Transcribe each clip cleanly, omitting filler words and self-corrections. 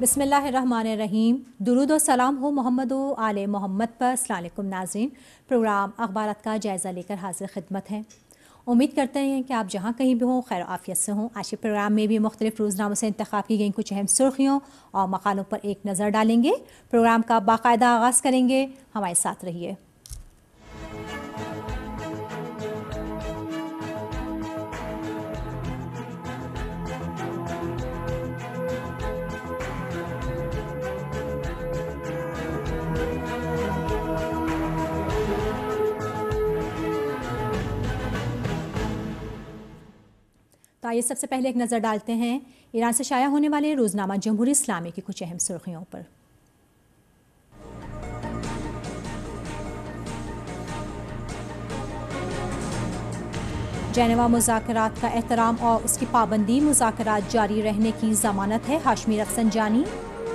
بسم اللہ الرحمن الرحیم. درود و سلام ہو محمد و آل محمد پر. السلام علیکم ناظرین. پروگرام اخبارات کا جائزہ لے کر حاضر خدمت ہیں. امید کرتے ہیں کہ آپ جہاں کہیں بھی ہوں خیر و عافیت سے ہوں. آج کے پروگرام میں بھی مختلف روزناموں سے انتخاب کی گئی کچھ اہم سرخیوں اور مقالوں پر ایک نظر ڈالیں گے. پروگرام کا باقاعدہ آغاز کریں گے. ہمارے ساتھ رہیے. تو آئیے سب سے پہلے ایک نظر ڈالتے ہیں ایران سے شائع ہونے والے روزنامہ جمہوری اسلامی کی کچھ اہم سرخیوں پر. جنیوا مذاکرات کا احترام اور اس کی پابندی مذاکرات جاری رہنے کی ضمانت ہے. Hashemi Rafsanjani.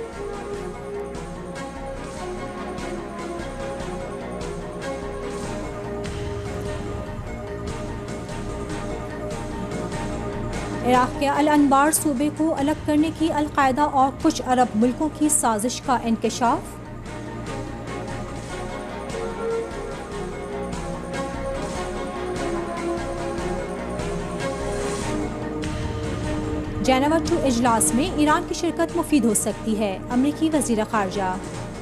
عراق کے الانبار صوبے کو الگ کرنے کی القاعدہ اور کچھ عرب ملکوں کی سازش کا انکشاف. جنیوا 2 اجلاس میں ایران کی شرکت مفید ہو سکتی ہے. امریکی وزیر خارجہ.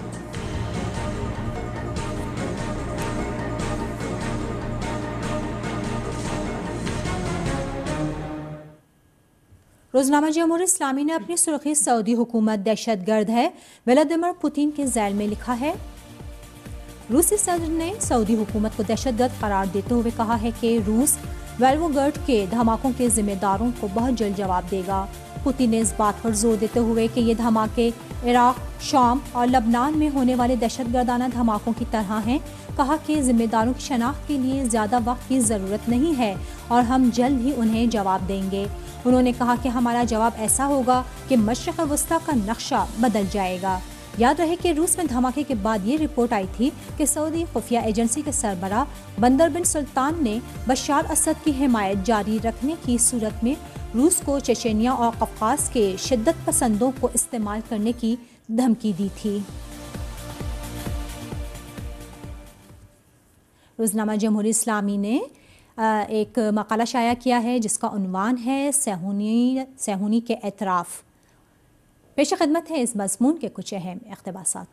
روزنامہ جمہوری اسلامی نے اپنی سرخی سعودی حکومت دہشت گرد ہے ولادیمیر پوتین کے ذیل میں لکھا ہے. روسی صدر نے سعودی حکومت کو دہشت گرد قرار دیتے ہوئے کہا ہے کہ روس ویلوگرڈ کے دھماکوں کے ذمہ داروں کو بہت جلد جواب دے گا. پوتین نے اس بات پر زور دیتے ہوئے کہ یہ دھماکے عراق، شام اور لبنان میں ہونے والے دہشت گردانہ دھماکوں کی طرح ہیں، کہا کہ ذمہ داروں کی شناخت کے لیے زیادہ وقت کی ضرورت نہیں ہے اور ہم جلد ہی انہیں جواب دیں گے. انہوں نے کہا کہ ہمارا جواب ایسا ہوگا کہ مشرق وسطیٰ کا نقشہ بدل جائے گا. یاد رہے کہ روس میں دھماکے کے بعد یہ رپورٹ آئی تھی کہ سعودی خفیہ ایجنسی کے سربراہ بندر بن سلطان نے بشار اسد کی حمایت جاری رکھنے کی صورت میں روس کو چچینیا اور قفقاز کے شدت پسندوں کو استعمال کرنے کی دھمکی دی تھی. روزنامہ جمہوری اسلامی نے ایک مقالہ شائع کیا ہے جس کا عنوان ہے صہیونی کے اعتراف. پیش خدمت ہے اس مضمون کے کچھ اہم اقتباسات.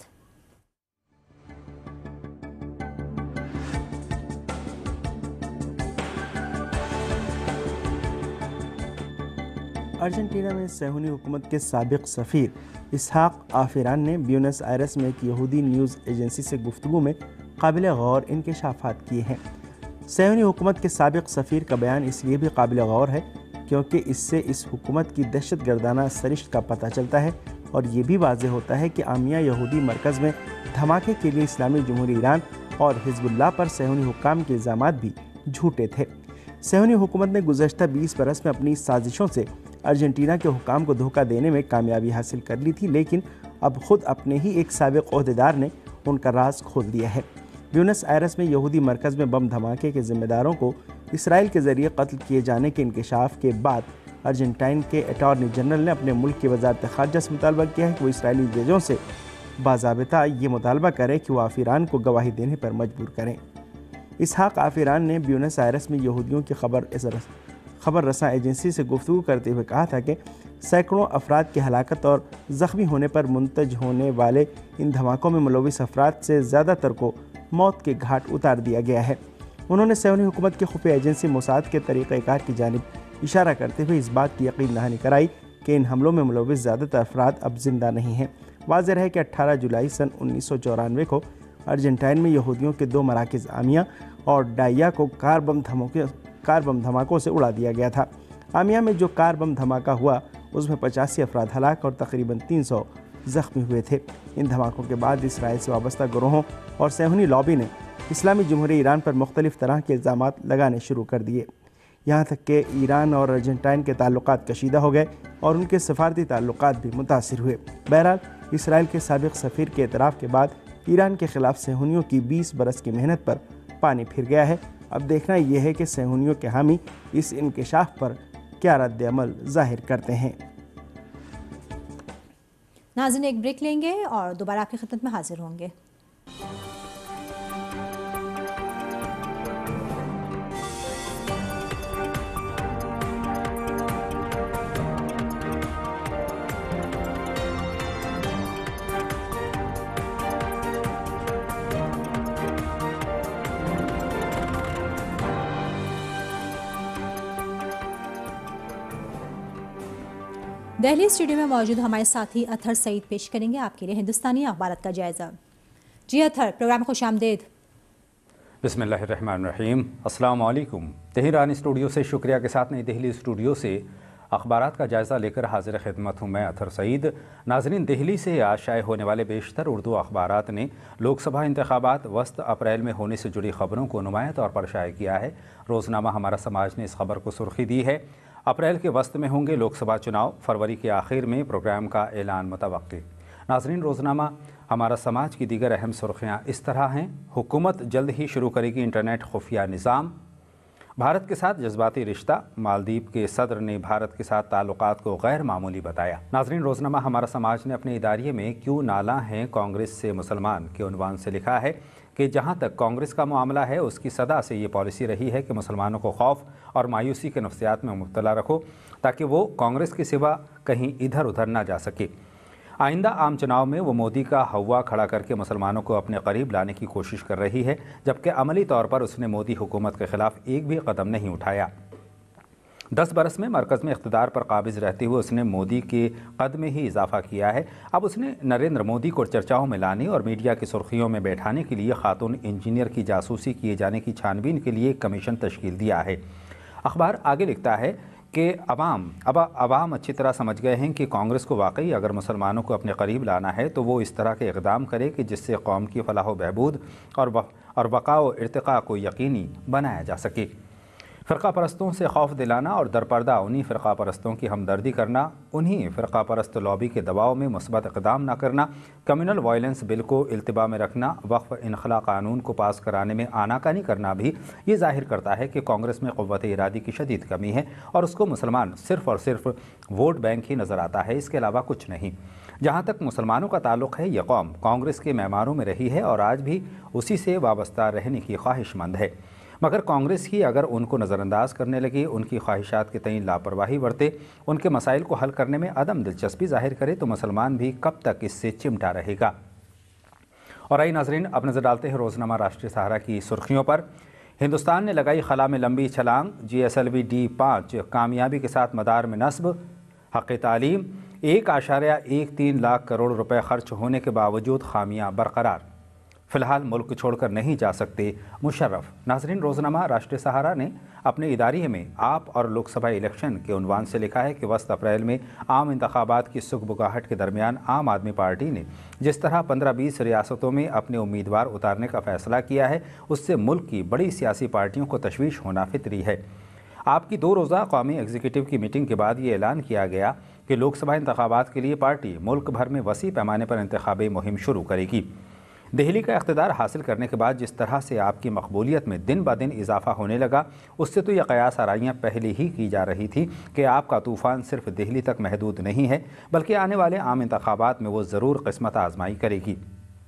ارجنٹینا میں صہیونی حکومت کے سابق سفیر اسحاق آفیران نے بیونس آئرس میں ایک یہودی نیوز ایجنسی سے گفتگو میں قابل غور انکشافات کیے ہیں. صہیونی حکومت کے سابق سفیر کا بیان اس لیے بھی قابل غور ہے کیونکہ اس سے اس حکومت کی دہشت گردانہ سرشت کا پتہ چلتا ہے اور یہ بھی واضح ہوتا ہے کہ آمیہ یہودی مرکز میں دھماکے کے لیے اسلامی جمہوریہ ایران اور حزب اللہ پر صہیونی حکام کے الزامات بھی جھوٹے تھے. صہیونی حکومت نے گزشتہ 20 برس میں اپنی سازشوں سے ارجنٹینا کے حکام کو دھوکہ دینے میں کامیابی حاصل کر لی تھی، لیکن اب خود اپنے ہی ایک سابق عہدیدار نے ان کا راز کھول دیا ہے. بیونس آئرس میں یہودی مرکز میں بم دھماکے کے ذمہ داروں کو اسرائیل کے ذریعے قتل کیے جانے کے انکشاف کے بعد ارجنٹائن کے اٹارنی جنرل نے اپنے ملک کی وزارت خارجہ سے مطالبہ کیا ہے کہ وہ اسرائیلی ججوں سے باضابطہ یہ مطالبہ کرے کہ وہ آفیران کو گواہی دینے پر مجبور کریں. اسحاق آفیران نے بیونس آئرس میں یہودیوں کی خبر رساں ایجنسی سے گفتگو کرتے ہوئے کہا تھا کہ سینکڑوں افراد کی ہلاکت اور زخمی ہونے پر منتج ہونے والے ان دھماکوں میں ملوث افراد سے زیادہ تر کو موت کے گھاٹ اتار دیا گیا ہے. انہوں نے صہیونی حکومت کی خفیہ ایجنسی موساد کے طریقہ کار کی جانب اشارہ کرتے ہوئے اس بات کی یقین دہانی کرائی کہ ان حملوں میں ملوث زیادہ تر افراد اب زندہ نہیں ہیں. واضح رہے کہ 18 جولائی سن 1994 کو ارجنٹائن میں یہودیوں کے 2 مراکز آمیہ اور ڈائیا کو کار بم دھماکوں سے اڑا دیا گیا تھا. آمیہ میں جو کار بم دھماکہ ہوا اس میں 85 افراد ہلاک اور تقریباً 300 زخمی ہوئے تھے. ان دھماکوں کے بعد اسرائیل سے وابستہ گروہوں اور صہیونی لابی نے اسلامی جمہوریہ ایران پر مختلف طرح کے الزامات لگانے شروع کر دیے، یہاں تک کہ ایران اور ارجنٹائن کے تعلقات کشیدہ ہو گئے اور ان کے سفارتی تعلقات بھی متاثر ہوئے. بہرحال اسرائیل کے سابق سفیر کے اعتراف کے بعد ایران کے خلاف صہیونیوں کی 20 برس کی محنت پر پانی پھر گیا ہے. اب دیکھنا یہ ہے کہ صہیونیوں کے حامی اس انکشاف پر کیا رد عمل ظاہر کرتے ہیں. ناظرین ایک بریک لیں گے اور دوبارہ آپ کی خدمت میں حاضر ہوں گے۔ دہلی اسٹوڈیو میں موجود ہمارے ساتھی اطہر سعید پیش کریں گے آپ کے لیے ہندوستانی اخبارات کا جائزہ۔ جی اطہر، پروگرام خوش آمدید۔ بسم اللہ الرحمن الرحیم۔ السلام علیکم۔ تہران اسٹوڈیو سے شکریہ کے ساتھ نئی دہلی اسٹوڈیو سے اخبارات کا جائزہ لے کر حاضر خدمت ہوں میں اطہر سعید۔ ناظرین، دہلی سے آج شائع ہونے والے بیشتر اردو اخبارات نے لوک سبھا انتخابات وسط اپریل میں ہونے سے جڑی خبروں کو نمایاں طور پر شائع کیا ہے۔ روزنامہ ہمارا سماج نے اس خبر کو سرخی دی ہے، اپریل کے وسط میں ہوں گے لوک سبھا چناؤ، فروری کے آخر میں پروگرام کا اعلان متوقع۔ ناظرین، روزنامہ ہمارا سماج کی دیگر اہم سرخیاں اس طرح ہیں: حکومت جلد ہی شروع کرے گی انٹرنیٹ خفیہ نظام، بھارت کے ساتھ جذباتی رشتہ، مالدیپ کے صدر نے بھارت کے ساتھ تعلقات کو غیر معمولی بتایا۔ ناظرین، روزنامہ ہمارا سماج نے اپنے اداریے میں کیوں نالاں ہیں کانگریس سے مسلمان کے عنوان سے لکھا ہے کہ جہاں تک کانگریس کا معاملہ ہے، اس کی صدا سے یہ پالیسی رہی ہے کہ مسلمانوں کو خوف اور مایوسی کے نفسیات میں مبتلا رکھو تاکہ وہ کانگریس کے سوا کہیں ادھر ادھر نہ جا سکے۔ آئندہ عام چناؤ میں وہ مودی کا ہوا کھڑا کر کے مسلمانوں کو اپنے قریب لانے کی کوشش کر رہی ہے، جبکہ عملی طور پر اس نے مودی حکومت کے خلاف ایک بھی قدم نہیں اٹھایا۔ 10 برس میں مرکز میں اقتدار پر قابض رہتے ہوئے اس نے مودی کے قد میں ہی اضافہ کیا ہے۔ اب اس نے نریندر مودی کو چرچاؤں میں لانے اور میڈیا کی سرخیوں میں بیٹھانے کے لیے خاتون انجینئر کی جاسوسی کیے جانے کی چھان بین کے لیے ایک کمیشن تشکیل دیا ہے۔ اخبار آگے لکھتا ہے کہ عوام اچھی طرح سمجھ گئے ہیں کہ کانگریس کو واقعی اگر مسلمانوں کو اپنے قریب لانا ہے تو وہ اس طرح کے اقدام کرے کہ جس سے قوم کی فلاح و بہبود اور بقا و ارتقاء کو یقینی بنایا جا سکے۔ فرقہ پرستوں سے خوف دلانا اور درپردہ انہی فرقہ پرستوں کی ہمدردی کرنا، انہی فرقہ پرست لابی کے دباؤ میں مثبت اقدام نہ کرنا، کمیونل وائلنس بل کو التباء میں رکھنا، وقف انخلا قانون کو پاس کرانے میں آناکانی کرنا بھی یہ ظاہر کرتا ہے کہ کانگریس میں قوت ارادی کی شدید کمی ہے اور اس کو مسلمان صرف اور صرف ووٹ بینک ہی نظر آتا ہے، اس کے علاوہ کچھ نہیں۔ جہاں تک مسلمانوں کا تعلق ہے، یہ قوم کانگریس کے معماروں میں رہی ہے اور آج بھی اسی سے وابستہ رہنے کی خواہش مند ہے، مگر کانگریس ہی اگر ان کو نظر انداز کرنے لگے، ان کی خواہشات کے تئیں لاپرواہی برتے، ان کے مسائل کو حل کرنے میں عدم دلچسپی ظاہر کرے تو مسلمان بھی کب تک اس سے چمٹا رہے گا۔ اور آئی ناظرین، اب نظر ڈالتے ہیں روزنامہ راشٹریہ سہارا کی سرخیوں پر۔ ہندوستان نے لگائی خلا میں لمبی چھلانگ، GSLV D5 کامیابی کے ساتھ مدار میں نصب، حق تعلیم 1.13 لاکھ کروڑ روپے خرچ ہونے کے باوجود خامیاں برقرار، فی الحال ملک چھوڑ کر نہیں جا سکتے مشرف۔ ناظرین، روزنامہ راشٹریہ سہارا نے اپنے اداریے میں آپ اور لوک سبھا الیکشن کے عنوان سے لکھا ہے کہ وسط اپریل میں عام انتخابات کی سگبگاہٹ کے درمیان عام آدمی پارٹی نے جس طرح 15-20 ریاستوں میں اپنے امیدوار اتارنے کا فیصلہ کیا ہے، اس سے ملک کی بڑی سیاسی پارٹیوں کو تشویش ہونا فطری ہے۔ آپ کی 2 روزہ قومی ایگزیکٹو کی میٹنگ کے بعد یہ اعلان کیا گیا کہ لوک سبھا انتخابات کے لیے پارٹی ملک بھر میں وسیع پیمانے پر انتخابی مہم شروع کرے گی۔ دہلی کا اقتدار حاصل کرنے کے بعد جس طرح سے آپ کی مقبولیت میں دن بہ دن اضافہ ہونے لگا، اس سے تو یہ قیاس آرائیاں پہلے ہی کی جا رہی تھی کہ آپ کا طوفان صرف دہلی تک محدود نہیں ہے، بلکہ آنے والے عام انتخابات میں وہ ضرور قسمت آزمائی کرے گی۔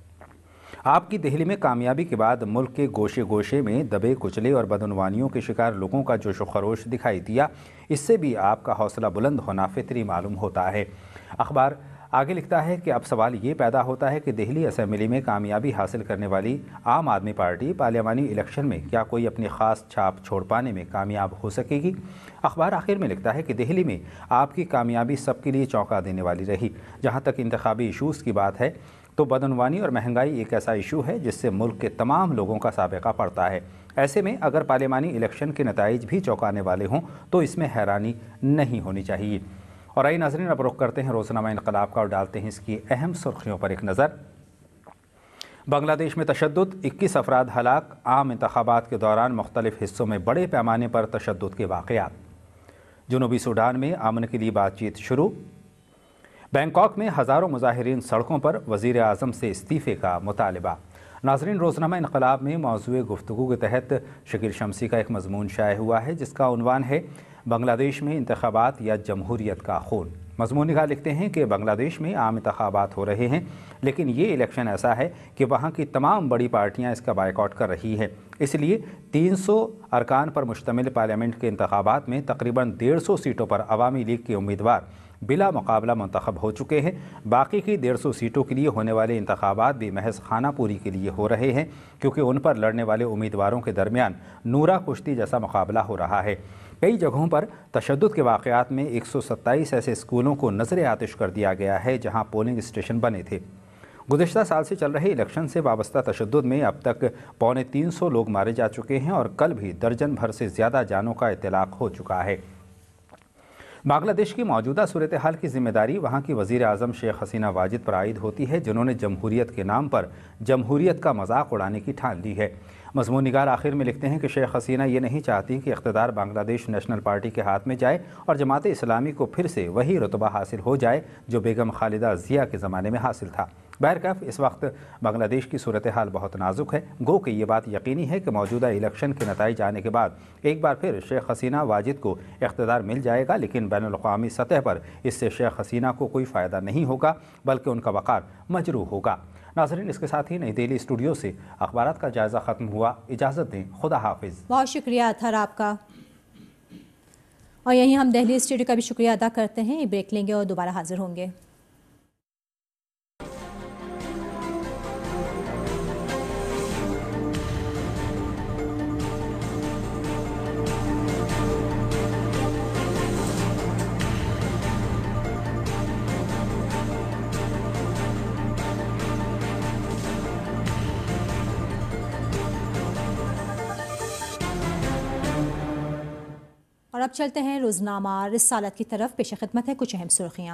آپ کی دہلی میں کامیابی کے بعد ملک کے گوشے گوشے میں دبے کچلے اور بدعنوانیوں کے شکار لوگوں کا جوش و خروش دکھائی دیا، اس سے بھی آپ کا حوصلہ بلند ہونا فطری معلوم ہوتا ہے۔ اخبار آگے لکھتا ہے کہ اب سوال یہ پیدا ہوتا ہے کہ دہلی اسمبلی میں کامیابی حاصل کرنے والی عام آدمی پارٹی پارلیمانی الیکشن میں کیا کوئی اپنی خاص چھاپ چھوڑ پانے میں کامیاب ہو سکے گی؟ اخبار آخر میں لکھتا ہے کہ دہلی میں آپ کی کامیابی سب کے لیے چونکا دینے والی رہی۔ جہاں تک انتخابی ایشوز کی بات ہے تو بدعنوانی اور مہنگائی ایک ایسا ایشو ہے جس سے ملک کے تمام لوگوں کا سابقہ پڑتا ہے۔ ایسے میں اگر پارلیمانی الیکشن کے نتائج بھی چونکانے والے ہوں تو اس میں حیرانی نہیں ہونی چاہیے۔ اور آئی ناظرین، اب رخ کرتے ہیں روزنامہ انقلاب کا اور ڈالتے ہیں اس کی اہم سرخیوں پر ایک نظر۔ بنگلہ دیش میں تشدد، 21 افراد ہلاک، عام انتخابات کے دوران مختلف حصوں میں بڑے پیمانے پر تشدد کے واقعات۔ جنوبی سوڈان میں امن کے لیے بات چیت شروع۔ بینکاک میں ہزاروں مظاہرین سڑکوں پر، وزیر اعظم سے استعفے کا مطالبہ۔ ناظرین، روزنامہ انقلاب میں موضوع گفتگو کے تحت شکیل شمسی کا ایک مضمون شائع ہوا ہے جس کا عنوان ہے بنگلہ دیش میں انتخابات یا جمہوریت کا خون۔ مضمون نگار لکھتے ہیں کہ بنگلہ دیش میں عام انتخابات ہو رہے ہیں، لیکن یہ الیکشن ایسا ہے کہ وہاں کی تمام بڑی پارٹیاں اس کا بائیکاٹ کر رہی ہیں۔ اس لیے 300 ارکان پر مشتمل پارلیمنٹ کے انتخابات میں تقریباً 150 سیٹوں پر عوامی لیگ کے امیدوار بلا مقابلہ منتخب ہو چکے ہیں۔ باقی کی 150 سیٹوں کے لیے ہونے والے انتخابات بھی محض خانہ پوری کے لیے ہو رہے ہیں، کیونکہ ان پر لڑنے والے امیدواروں کے درمیان نورا کشتی جیسا مقابلہ ہو رہا ہے۔ کئی جگہوں پر تشدد کے واقعات میں 127 ایسے اسکولوں کو نظر آتش کر دیا گیا ہے جہاں پولنگ اسٹیشن بنے تھے۔ گزشتہ سال سے چل رہے الیکشن سے وابستہ تشدد میں اب تک 350 لوگ مارے جا چکے ہیں اور کل بھی درجن بھر سے زیادہ جانوں کا اطلاق ہو چکا ہے۔ بنگلہ دیش کی موجودہ صورتحال کی ذمہ داری وہاں کی وزیر اعظم شیخ حسینہ واجد پر عائد ہوتی ہے، جنہوں نے جمہوریت کے نام پر جمہوریت کا مذاق اڑانے کی ٹھان لی ہے۔ مضمون نگار آخر میں لکھتے ہیں کہ شیخ حسینہ یہ نہیں چاہتی کہ اقتدار بنگلہ دیش نیشنل پارٹی کے ہاتھ میں جائے اور جماعت اسلامی کو پھر سے وہی رتبہ حاصل ہو جائے جو بیگم خالدہ ضیاء کے زمانے میں حاصل تھا۔ بہرکیف اس وقت بنگلہ دیش کی صورتحال بہت نازک ہے، گو کہ یہ بات یقینی ہے کہ موجودہ الیکشن کے نتائج آنے کے بعد ایک بار پھر شیخ حسینہ واجد کو اقتدار مل جائے گا، لیکن بین الاقوامی سطح پر اس سے شیخ حسینہ کو کوئی فائدہ نہیں ہوگا بلکہ ان کا وقار مجروح ہوگا۔ ناظرین، اس کے ساتھ ہی نئی دہلی اسٹوڈیو سے اخبارات کا جائزہ ختم ہوا۔ اجازت دیں، خدا حافظ۔ بہت شکریہ اطہر آپ کا، اور یہیں ہم دہلی اسٹوڈیو کا بھی شکریہ ادا کرتے ہیں۔ ایک بریک لیں گے اور دوبارہ حاضر ہوں گے۔ اور اب چلتے ہیں روزنامہ رسالت کی طرف۔ پیش خدمت ہے کچھ اہم سرخیاں۔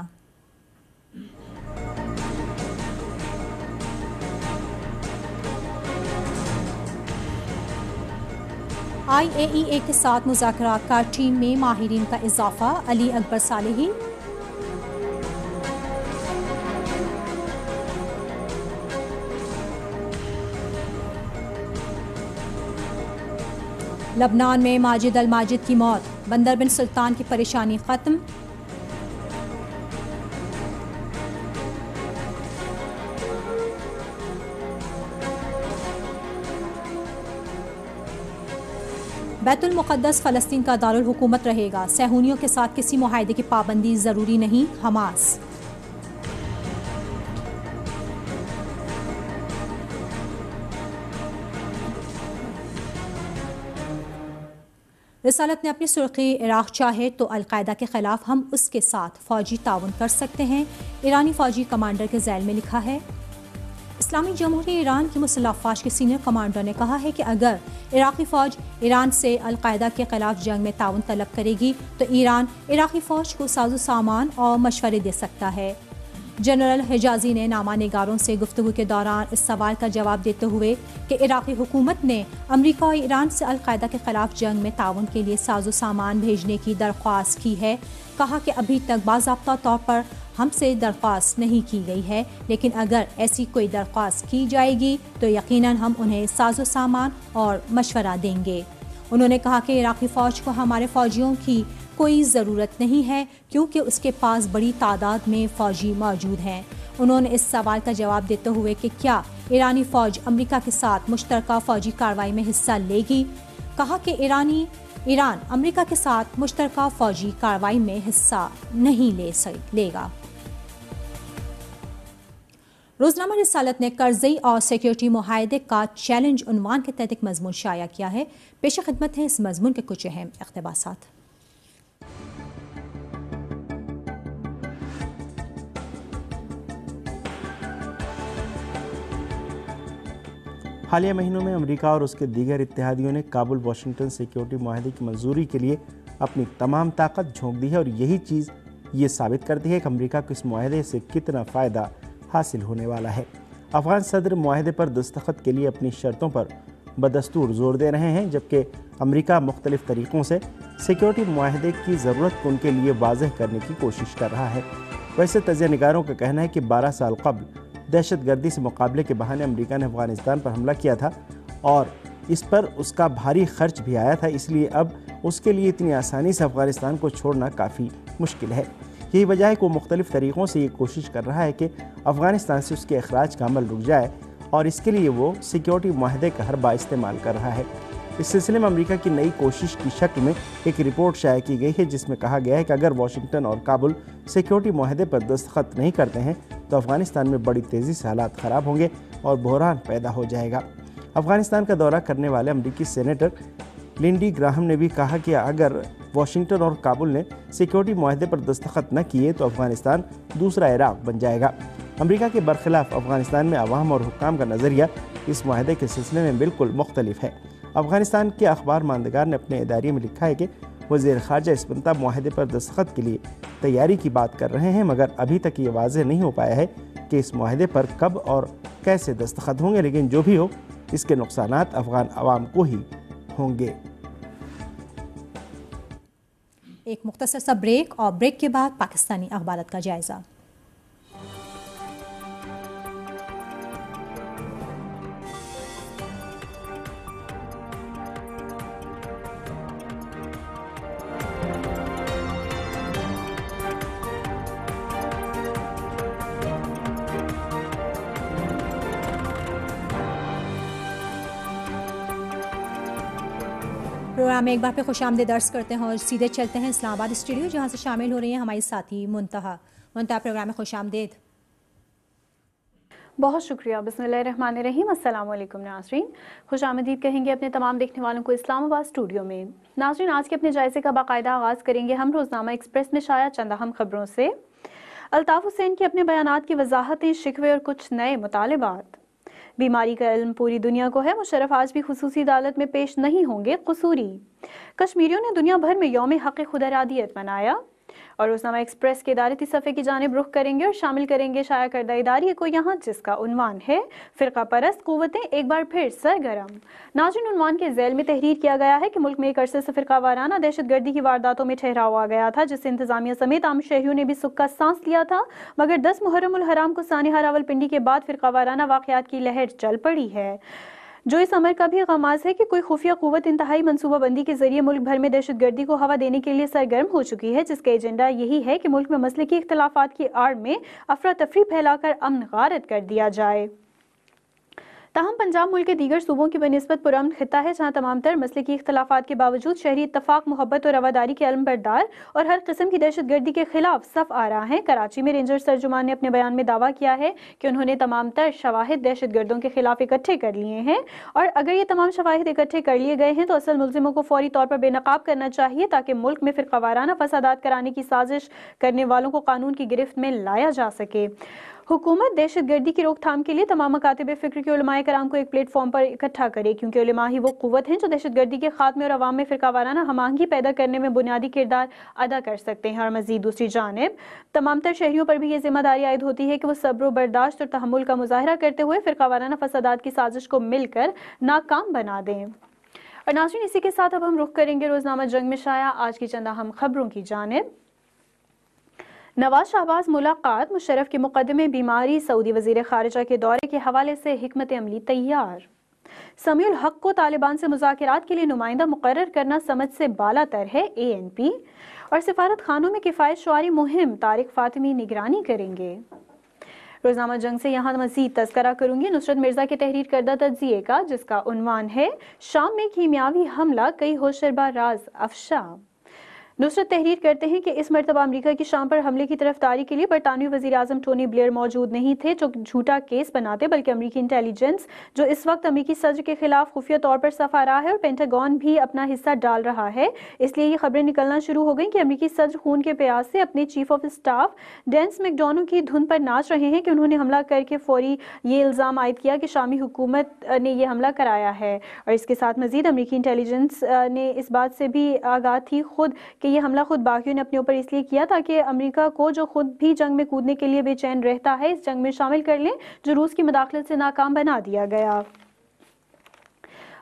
IAEA کے ساتھ مذاکرات کا ٹیم میں ماہرین کا اضافہ، علی اکبر صالحی۔ لبنان میں ماجد الماجد کی موت، بندر بن سلطان کی پریشانی ختم۔ بیت المقدس فلسطین کا دارالحکومت رہے گا، صہیونیوں کے ساتھ کسی معاہدے کی پابندی ضروری نہیں، حماس۔ رسالت نے اپنی سرخی عراق چاہے تو القاعدہ کے خلاف ہم اس کے ساتھ فوجی تعاون کر سکتے ہیں، ایرانی فوجی کمانڈر کے ذیل میں لکھا ہے۔ اسلامی جمہوریہ ایران کی مسلح افواج کے سینئر کمانڈر نے کہا ہے کہ اگر عراقی فوج ایران سے القاعدہ کے خلاف جنگ میں تعاون طلب کرے گی تو ایران عراقی فوج کو ساز و سامان اور مشورے دے سکتا ہے۔ جنرل حجازی نے نامہ نگاروں سے گفتگو کے دوران اس سوال کا جواب دیتے ہوئے کہ عراقی حکومت نے امریکہ اور ایران سے القاعدہ کے خلاف جنگ میں تعاون کے لیے ساز و سامان بھیجنے کی درخواست کی ہے، کہا کہ ابھی تک باضابطہ طور پر ہم سے درخواست نہیں کی گئی ہے، لیکن اگر ایسی کوئی درخواست کی جائے گی تو یقیناً ہم انہیں ساز و سامان اور مشورہ دیں گے۔ انہوں نے کہا کہ عراقی فوج کو ہمارے فوجیوں کی کوئی ضرورت نہیں ہے کیونکہ اس کے پاس بڑی تعداد میں فوجی موجود ہیں۔ انہوں نے اس سوال کا جواب دیتے ہوئے کہ کیا ایرانی فوج امریکہ کے ساتھ مشترکہ فوجی کارروائی میں حصہ لے گی، کہا کہ ایران امریکہ کے ساتھ مشترکہ فوجی کارروائی میں حصہ نہیں لے گا۔ روزنامہ رسالت نے کرزئی اور سیکیورٹی معاہدے کا چیلنج عنوان کے تحت ایک مضمون شائع کیا ہے۔ پیش خدمت ہے اس مضمون کے کچھ اہم اقتباسات۔ حالیہ مہینوں میں امریکہ اور اس کے دیگر اتحادیوں نے کابل واشنگٹن سیکیورٹی معاہدے کی منظوری کے لیے اپنی تمام طاقت جھونک دی ہے، اور یہی چیز یہ ثابت کرتی ہے کہ امریکہ کو اس معاہدے سے کتنا فائدہ حاصل ہونے والا ہے۔ افغان صدر معاہدے پر دستخط کے لیے اپنی شرطوں پر بدستور زور دے رہے ہیں، جبکہ امریکہ مختلف طریقوں سے سیکیورٹی معاہدے کی ضرورت کو ان کے لیے واضح کرنے کی کوشش کر رہا ہے۔ ویسے تجزیہ نگاروں کا کہنا ہے کہ 12 سال قبل دہشت گردی سے مقابلے کے بہانے امریکہ نے افغانستان پر حملہ کیا تھا اور اس پر اس کا بھاری خرچ بھی آیا تھا، اس لیے اب اس کے لیے اتنی آسانی سے افغانستان کو چھوڑنا کافی مشکل ہے۔ یہی وجہ ہے کہ وہ مختلف طریقوں سے یہ کوشش کر رہا ہے کہ افغانستان سے اس کے اخراج کا عمل رک جائے، اور اس کے لیے وہ سیکیورٹی معاہدے کا ہر استعمال کر رہا ہے۔ اس سلسلے میں امریکہ کی نئی کوشش کی شکل میں ایک رپورٹ شائع کی گئی ہے، جس میں کہا گیا ہے کہ اگر واشنگٹن اور کابل سیکیورٹی معاہدے پر دستخط نہیں کرتے ہیں تو افغانستان میں بڑی تیزی سے حالات خراب ہوں گے اور بحران پیدا ہو جائے گا۔ افغانستان کا دورہ کرنے والے امریکی سینیٹر لنڈی گراہم نے بھی کہا کہ اگر واشنگٹن اور کابل نے سیکیورٹی معاہدے پر دستخط نہ کیے تو افغانستان دوسرا عراق بن جائے گا۔ امریکہ کے برخلاف افغانستان میں عوام اور حکام کا نظریہ اس معاہدے کے سلسلے میں بالکل مختلف ہے۔ افغانستان کے اخبار ماندگار نے اپنے اداریے میں لکھا ہے کہ وزیر خارجہ اسپنتا معاہدے پر دستخط کے لیے تیاری کی بات کر رہے ہیں، مگر ابھی تک یہ واضح نہیں ہو پایا ہے کہ اس معاہدے پر کب اور کیسے دستخط ہوں گے، لیکن جو بھی ہو اس کے نقصانات افغان عوام کو ہی ہوں گے۔ ایک مختصر سا بریک، اور بریک کے بعد پاکستانی اخبارات کا جائزہ۔ پروگرام میں ایک بار پہ خوش آمدید عرض کرتے ہیں اور سیدھے چلتے ہیں اسلام آباد اسٹوڈیو، جہاں سے شامل ہو رہی ہیں ہماری ساتھی منتہا۔ پروگرام میں خوش آمدید۔ بہت شکریہ۔ بسم اللہ الرحمن الرحیم۔ السلام علیکم ناظرین، خوش آمدید کہیں گے اپنے تمام دیکھنے والوں کو اسلام آباد اسٹوڈیو میں۔ ناظرین، آج کے اپنے جائزے کا باقاعدہ آغاز کریں گے ہم روزنامہ ایکسپریس میں شائع چند اہم خبروں سے۔ الطاف حسین کی اپنے بیانات کی وضاحتیں، شکوے اور کچھ نئے مطالبات۔ بیماری کا علم پوری دنیا کو ہے، مشرف آج بھی خصوصی عدالت میں پیش نہیں ہوں گے قصوری۔ کشمیریوں نے دنیا بھر میں یوم حق خود ارادیت منایا۔ اور روزنامہ ایکسپریس کے ادارتی صفحے کی جانب رخ کریں گے اور شامل کریں گے شائع کردہ اداریے کو یہاں، جس کا عنوان ہے فرقہ پرست قوتیں ایک بار پھر سرگرم۔ ناظرین، عنوان کے ذیل میں تحریر کیا گیا ہے کہ ملک میں ایک عرصے سے فرقہ وارانہ دہشت گردی کی وارداتوں میں ٹھہراؤ آ گیا تھا، جس سے انتظامیہ سمیت عام شہریوں نے بھی سکھ کا سانس لیا تھا، مگر 10 محرم الحرام کو سانحہ راولپنڈی کے بعد فرقہ وارانہ واقعات کی لہر چل پڑی ہے، جو اس امر کا بھی غماز ہے کہ کوئی خفیہ قوت انتہائی منصوبہ بندی کے ذریعے ملک بھر میں دہشت گردی کو ہوا دینے کے لیے سرگرم ہو چکی ہے، جس کا ایجنڈا یہی ہے کہ ملک میں مسلکی اختلافات کی آڑ میں افراتفری پھیلا کر امن غارت کر دیا جائے۔ تاہم پنجاب ملک کے دیگر صوبوں کی بنسبت پرامن خطہ ہے، جہاں تمام تر مسلکی اختلافات کے باوجود شہری اتفاق، محبت اور رواداری کے علم بردار اور ہر قسم کی دہشت گردی کے خلاف صف آ رہا ہے۔ کراچی میں رینجر ترجمان نے اپنے بیان میں دعویٰ کیا ہے کہ انہوں نے تمام تر شواہد دہشت گردوں کے خلاف اکٹھے کر لیے ہیں، اور اگر یہ تمام شواہد اکٹھے کر لیے گئے ہیں تو اصل ملزموں کو فوری طور پر بے نقاب کرنا چاہیے، تاکہ ملک میں فرقہ وارانہ فسادات کرانے کی سازش کرنے والوں کو قانون کی گرفت میں لایا جا سکے۔ حکومت دہشت گردی کی روک تھام کے لیے تمام مکاتب فکر کے علماء کرام کو ایک پلیٹ فارم پر اکٹھا کرے، کیونکہ علماء ہی وہ قوت ہیں جو دہشت گردی کے خاتمے اور عوام میں فرقہ وارانہ ہم آہنگی پیدا کرنے میں بنیادی کردار ادا کر سکتے ہیں۔ اور مزید دوسری جانب تمام تر شہریوں پر بھی یہ ذمہ داری عائد ہوتی ہے کہ وہ صبر و برداشت اور تحمل کا مظاہرہ کرتے ہوئے فرقہ وارانہ فسادات کی سازش کو مل کر ناکام بنا دیں۔ اور ناظرین، اسی کے ساتھ اب ہم رخ کریں گے روزنامہ جنگ میں شائع آج کی چند اہم خبروں کی جانب۔ نواز شہباز ملاقات، مشرف کے مقدمے بیماری، سعودی وزیر خارجہ کے دورے کے حوالے سے حکمت عملی تیار۔ سمیع الحق کو طالبان سے مذاکرات کے لیے نمائندہ مقرر کرنا سمجھ سے بالا تر ہے، ANP۔ اور سفارت خانوں میں کفایت شعاری مہم، طارق فاطمی نگرانی کریں گے۔ روزنامہ جنگ سے یہاں مزید تذکرہ کروں گی نصرت مرزا کے تحریر کردہ تجزیے کا، جس کا عنوان ہے شام میں کیمیاوی حملہ، کئی ہوشربا راز افشا۔ نصرت تحریر کرتے ہیں کہ اس مرتبہ امریکہ کی شام پر حملے کی طرفداری کے لیے برطانوی وزیر اعظم ٹونی بلیئر موجود نہیں تھے، جو جھوٹا کیس بناتے، بلکہ امریکی انٹیلیجنس جو اس وقت امریکی صدر کے خلاف خفیہ طور پر صف آ رہا ہے، اور پینٹاگون بھی اپنا حصہ ڈال رہا ہے۔ اس لیے یہ خبریں نکلنا شروع ہو گئیں کہ امریکی صدر خون کے پیاس سے اپنے chief of staff Dennis McDonough کی دھن پر ناچ رہے ہیں کہ انہوں نے حملہ کر کے فوری یہ الزام عائد کیا کہ شامی حکومت نے یہ حملہ کرایا ہے۔ اور اس کے ساتھ مزید امریکی انٹیلیجنس نے اس بات سے بھی آگاہ تھی خود کہ یہ حملہ خود باغیوں نے اپنے اوپر اس لیے کیا تاکہ امریکہ کو، جو خود بھی جنگ میں کودنے کے لیے بے چین رہتا ہے، اس جنگ میں شامل کر لیں جو روس کی مداخلت سے ناکام بنا دیا گیا۔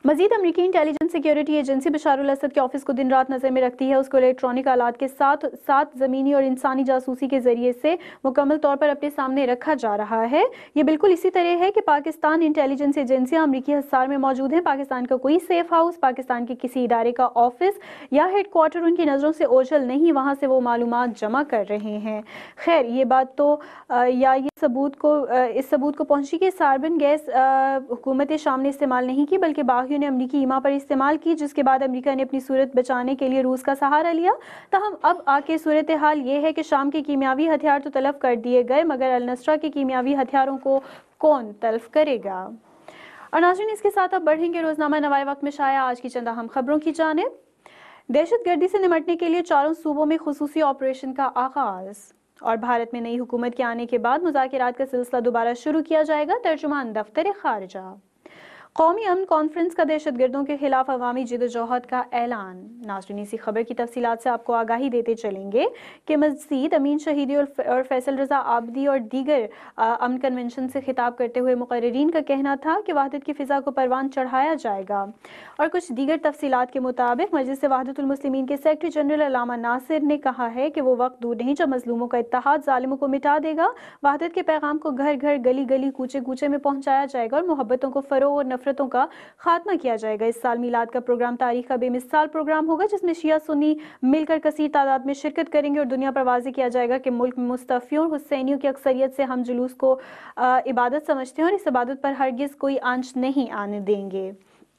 مزید امریکی intelligence security agency Bashar al Assad کے آفس کو دن رات نظر میں رکھتی ہے. اس کو الیکٹرانک آلات کے ساتھ زمینی اور انسانی جاسوسی کے ذریعے سے مکمل طور پر اپنے سامنے رکھا جا رہا ہے. یہ بالکل اسی طرح ہے کہ پاکستان انٹیلیجنس ایجنسیاں امریکی حصار میں موجود ہیں. پاکستان کا کوئی سیف ہاؤس، پاکستان کے کسی ادارے کا آفس یا ہیڈ کوارٹر ان کی نظروں سے اوجھل نہیں. وہاں سے وہ معلومات جمع کر رہے ہیں. خیر یہ بات تو اس ثبوت کو پہنچی کہ ساربن گیس حکومت شام نے استعمال نہیں کی بلکہ باغیوں نے امریکی ایما پر استعمال کی، جس کے بعد امریکہ نے اپنی صورت بچانے کے لیے روس کا سہارا لیا. تاہم اب آگے صورتحال یہ ہے کہ شام کے کیمیاوی ہتھیار تو تلف کر دیے گئے، مگر النصرہ کے کیمیاوی ہتھیاروں کو کون تلف کرے گا؟ اور ناظرین اس کے ساتھ اب بڑھیں گے روزنامہ نوائے وقت میں شائع آج کی چند اہم خبروں کی جانب. دہشت گردی سے نمٹنے کے لیے 4 صوبوں میں خصوصی آپریشن کا آغاز، اور بھارت میں نئی حکومت کے آنے کے بعد مذاکرات کا سلسلہ دوبارہ شروع کیا جائے گا. ترجمان دفتر خارجہ. قومی امن کانفرنس کا دہشت گردوں کے خلاف عوامی جدوجہد کا اعلان. ناظرین اسی خبر کی تفصیلات سے آپ کو آگاہی دیتے چلیں گے کہ مزید امین شہیدی اور فیصل رضا عابدی اور دیگر امن کنونشن سے خطاب کرتے ہوئے مقررین کا کہنا تھا کہ وحدت کی فضا کو پروان چڑھایا جائے گا. اور کچھ دیگر تفصیلات کے مطابق مجلس وحدت المسلمین کے سیکرٹری جنرل علامہ ناصر نے کہا ہے کہ وہ وقت دور نہیں جب مظلوموں کا اتحاد ظالموں کو مٹا دے گا. وحدت کے پیغام کو گھر گھر گلی گلی کوچے کوچے میں پہنچایا جائے گا اور محبتوں کو فروغ اور نفرتوں کا خاتمہ کیا جائے گا. اس سال میلاد کا پروگرام تاریخ کا بے مثال پروگرام ہوگا جس میں شیعہ سنی مل کر کثیر تعداد میں شرکت کریں گے اور دنیا پر واضح کیا جائے گا کہ ملک میں مصطفیوں اور حسینیوں کی اکثریت سے ہم جلوس کو عبادت سمجھتے ہیں اور اس عبادت پر ہرگز کوئی آنچ نہیں آنے دیں گے.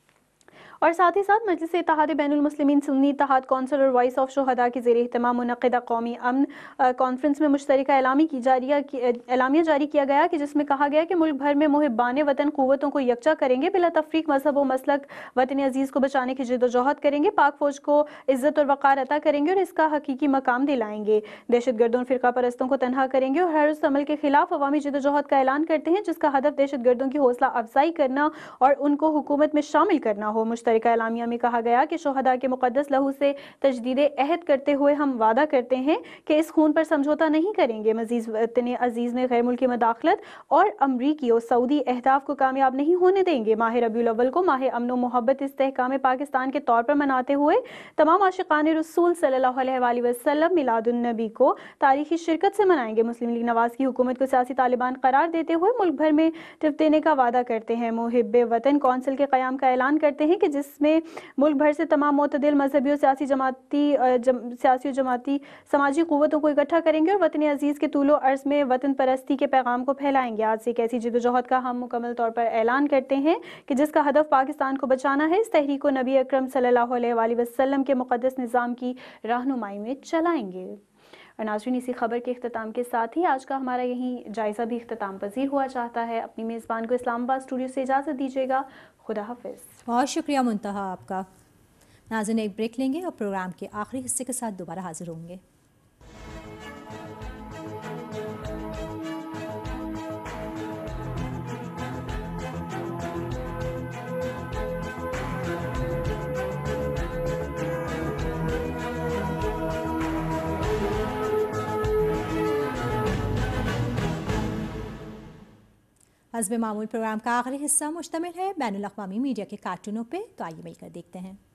اور ساتھ ہی ساتھ مجلس اتحاد بین المسلمین سنی اتحاد کونسل اور وائس آف شہداء کے زیر اہتمام منعقدہ قومی امن کانفرنس میں مشترکہ اعلامیہ جاری کیا گیا کہ جس میں کہا گیا کہ ملک بھر میں محبان وطن قوتوں کو یکجا کریں گے، بلا تفریق مذہب و مسلک وطن عزیز کو بچانے کی جدوجہد کریں گے، پاک فوج کو عزت اور وقار عطا کریں گے اور اس کا حقیقی مقام دلائیں گے، دہشت گردوں اور فرقہ پرستوں کو تنہا کریں گے اور ہر اس عمل کے خلاف عوامی جدوجہد کا اعلان کرتے ہیں جس کا ہدف دہشت گردوں کی حوصلہ افزائی کرنا اور ان کو حکومت میں شامل کرنا ہو. مشترکہ اعلامیہ میں کہا گیا کہ شہداء کے مقدس لہو سے تجدید عہد کرتے ہوئے ہم وعدہ کرتے ہیں کہ اس خون پر سمجھوتہ نہیں کریں گے. مزید وطن عزیز میں غیر ملکی مداخلت اور امریکی اور سعودی اہداف کو کامیاب نہیں ہونے دیں گے. ماہ ربیع الاول کو ماہ امن و محبت استحکام پاکستان کے طور پر مناتے ہوئے تمام عاشقان رسول صلی اللہ علیہ وآلہ وسلم میلاد النبی کو تاریخی شرکت سے منائیں گے. مسلم لیگ نواز کی حکومت کو سیاسی طالبان قرار دیتے ہوئے ملک بھر میں ٹپ دینے کا وعدہ کرتے ہیں. محب وطن کونسل کے قیام کا اعلان کرتے ہیں کہ جس میں ملک بھر سے تمام معتدل مذہبی اور سیاسی و جماعتی سماجی قوتوں کو اکٹھا کریں گے اور وطن عزیز کے طول و عرض میں وطن پرستی کے پیغام کو پھیلائیں گے. آج سے ایک ایسی جدوجہد کا ہم مکمل طور پر اعلان کرتے ہیں کہ جس کا ہدف پاکستان کو بچانا ہے. اس تحریک کو نبی اکرم صلی اللہ علیہ وآلہ وسلم کے مقدس نظام کی رہنمائی میں چلائیں گے. اور ناظرین اسی خبر کے اختتام کے ساتھ ہی آج کا ہمارا یہی جائزہ بھی اختتام پذیر ہوا چاہتا ہے. اپنی میزبان کو اسلام آباد اسٹوڈیو سے اجازت دیجیے گا. خدا حافظ. بہت شکریہ منتہا آپ کا. ناظرین ایک بریک لیں گے اور پروگرام کے آخری حصے کے ساتھ دوبارہ حاضر ہوں گے. حسب معمول پروگرام کا آخری حصہ مشتمل ہے بین الاقوامی میڈیا کے کارٹونوں پہ، تو آئیے مل کر دیکھتے ہیں.